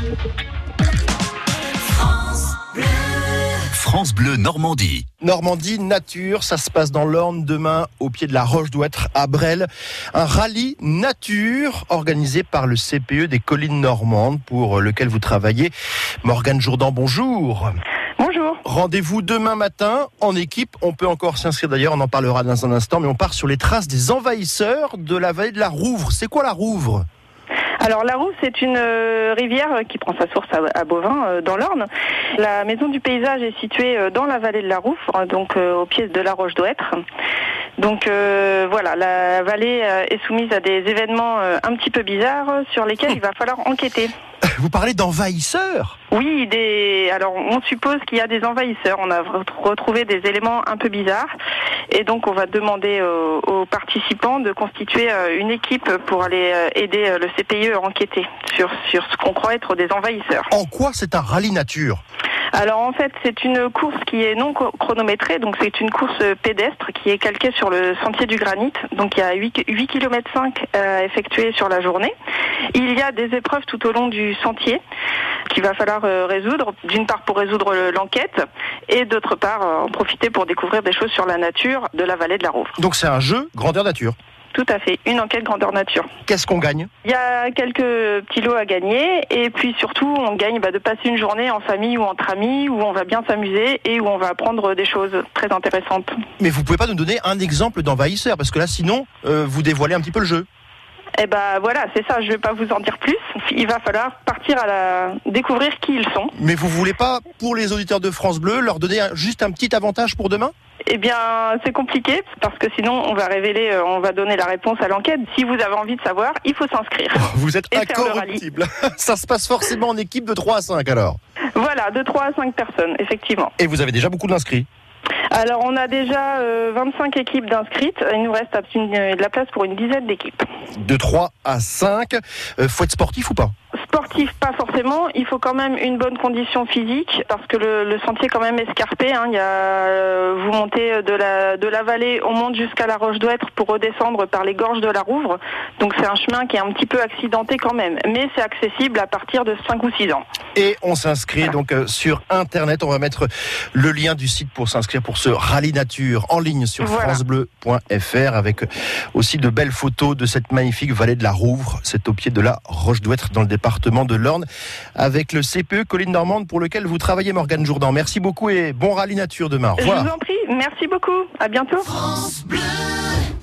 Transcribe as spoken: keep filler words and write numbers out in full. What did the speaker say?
France Bleu Normandie. Normandie nature, ça se passe dans l'Orne demain au pied de la Roche d'Ouêtre à Bresles. Un rallye nature organisé par le C P E des collines normandes pour lequel vous travaillez. Morgane Jourdan, bonjour. Bonjour. Rendez-vous demain matin en équipe. On peut encore s'inscrire d'ailleurs, on en parlera dans un instant, mais on part sur les traces des envahisseurs de la vallée de la Rouvre. C'est quoi la Rouvre ? Alors la Rouvre, c'est une euh, rivière qui prend sa source à, à Beauvin, euh, dans l'Orne. La maison du paysage est située euh, dans la vallée de la Rouvre, donc euh, au pied de la Roche d'Ouêtre. Donc euh, voilà, la vallée euh, est soumise à des événements euh, un petit peu bizarres euh, sur lesquels il va falloir enquêter. Vous parlez d'envahisseurs ? Oui, des. Alors on suppose qu'il y a des envahisseurs. On a retrouvé des éléments un peu bizarres, et donc on va demander aux, aux participants de constituer une équipe pour aller aider le C P I E à enquêter sur sur ce qu'on croit être des envahisseurs. En quoi c'est un rallye nature ? Alors en fait, c'est une course qui est non chronométrée, donc c'est une course pédestre qui est calquée sur le sentier du granit. Donc il y a huit virgule cinq kilomètres à effectuer sur la journée. Il y a des épreuves tout au long du sentier qu'il va falloir résoudre, d'une part pour résoudre l'enquête et d'autre part en profiter pour découvrir des choses sur la nature de la vallée de la Rouvre. Donc c'est un jeu grandeur nature. Tout à fait, une enquête grandeur nature. Qu'est-ce qu'on gagne ? Il y a quelques petits lots à gagner et puis surtout on gagne bah, de passer une journée en famille ou entre amis où on va bien s'amuser et où on va apprendre des choses très intéressantes. Mais vous pouvez pas nous donner un exemple d'envahisseur parce que là sinon euh, vous dévoilez un petit peu le jeu. Eh ben voilà, c'est ça, je vais pas vous en dire plus. Il va falloir partir à la découvrir qui ils sont. Mais vous voulez pas, pour les auditeurs de France Bleu, leur donner un, juste un petit avantage pour demain ? Eh bien, c'est compliqué, parce que sinon, on va révéler, on va donner la réponse à l'enquête. Si vous avez envie de savoir, il faut s'inscrire. Oh, vous êtes et incorruptible. Ça se passe forcément en équipe de trois à cinq alors ? Voilà, de trois à cinq personnes, effectivement. Et vous avez déjà beaucoup d'inscrits ? Alors, on a déjà euh, vingt-cinq équipes d'inscrites. Il nous reste de la place pour une dizaine d'équipes. De trois à cinq. Euh, faut être sportif ou pas ? Sportif, pas forcément. Il faut quand même une bonne condition physique parce que le, le sentier est quand même escarpé. Hein. Il y a, euh, vous montez de la, de la vallée, on monte jusqu'à la Roche d'Ouêtre pour redescendre par les gorges de la Rouvre. Donc c'est un chemin qui est un petit peu accidenté quand même. Mais c'est accessible à partir de cinq ou six ans. Et on s'inscrit voilà. donc euh, sur Internet. On va mettre le lien du site pour s'inscrire pour ce rallye nature en ligne sur voilà. francebleu point f r avec aussi de belles photos de cette magnifique vallée de la Rouvre. C'est au pied de la Roche d'Ouêtre dans le département de l'Orne avec le C P E Collines Normandes pour lequel vous travaillez, Morgane Jourdan. Merci beaucoup et bon rallye nature demain. Au revoir. Je vous en prie, merci beaucoup. À bientôt. France Bleu.